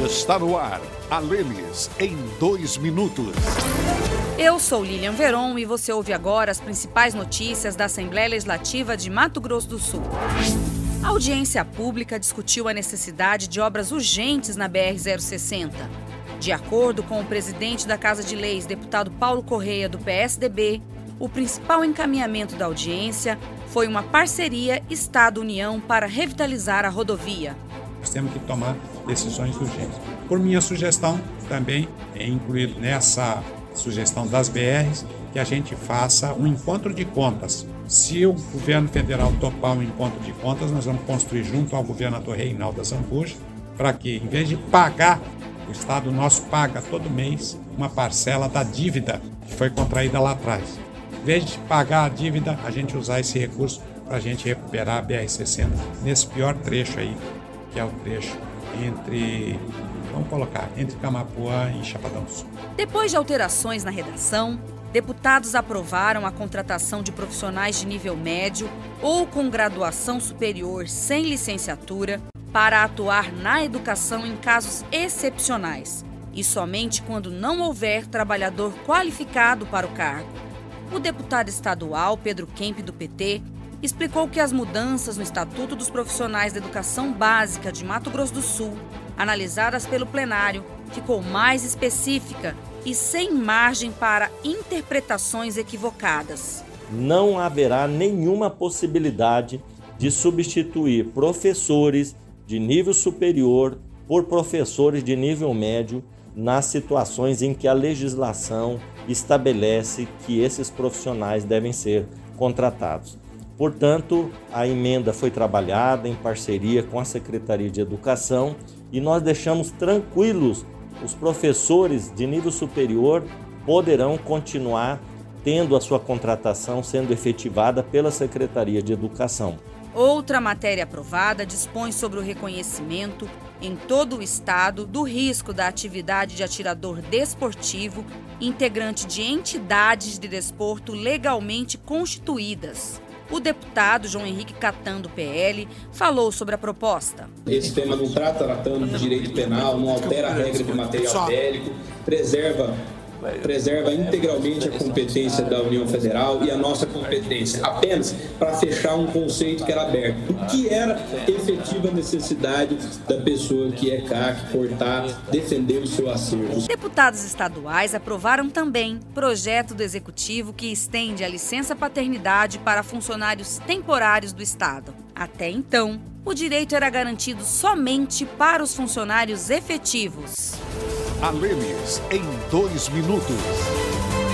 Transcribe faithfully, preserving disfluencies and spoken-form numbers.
Está no ar, a Lênis em dois minutos. Eu sou Lilian Veron e você ouve agora as principais notícias da Assembleia Legislativa de Mato Grosso do Sul. A audiência pública discutiu a necessidade de obras urgentes na B R zero sessenta. De acordo com o presidente da Casa de Leis, deputado Paulo Correia, do P S D B, o principal encaminhamento da audiência foi uma parceria Estado-União para revitalizar a rodovia. Nós temos que tomar decisões urgentes. Por minha sugestão, também é incluído nessa sugestão das B Rs, que a gente faça um encontro de contas. Se o governo federal topar um encontro de contas, nós vamos construir junto ao governador Reinaldo Azambuja, para que, em vez de pagar, o Estado nosso paga todo mês uma parcela da dívida que foi contraída lá atrás. Em vez de pagar a dívida, a gente usar esse recurso para a gente recuperar a B R sessenta nesse pior trecho aí, que é o trecho entre, vamos colocar, entre Camapuã e Chapadão do Sul. Depois de alterações na redação, deputados aprovaram a contratação de profissionais de nível médio ou com graduação superior sem licenciatura para atuar na educação em casos excepcionais e somente quando não houver trabalhador qualificado para o cargo. O deputado estadual Pedro Kemp, do P T, explicou que as mudanças no Estatuto dos Profissionais da Educação Básica de Mato Grosso do Sul, analisadas pelo plenário, ficou mais específica e sem margem para interpretações equivocadas. Não haverá nenhuma possibilidade de substituir professores de nível superior por professores de nível médio nas situações em que a legislação estabelece que esses profissionais devem ser contratados. Portanto, a emenda foi trabalhada em parceria com a Secretaria de Educação e nós deixamos tranquilos os professores de nível superior poderão continuar tendo a sua contratação sendo efetivada pela Secretaria de Educação. Outra matéria aprovada dispõe sobre o reconhecimento em todo o estado do risco da atividade de atirador desportivo integrante de entidades de desporto legalmente constituídas. O deputado João Henrique Catan, do P L, falou sobre a proposta. Esse tema não trata tratando de direito penal, não altera a regra de material bélico, preserva, preserva integralmente a competência da União Federal e a nossa competência, apenas para fechar um conceito que era aberto. O que era efetiva necessidade da pessoa que é C A C portar, defender o seu acervo. Deputados estaduais aprovaram também projeto do Executivo que estende a licença paternidade para funcionários temporários do Estado. Até então, o direito era garantido somente para os funcionários efetivos. A Lênis em dois minutos.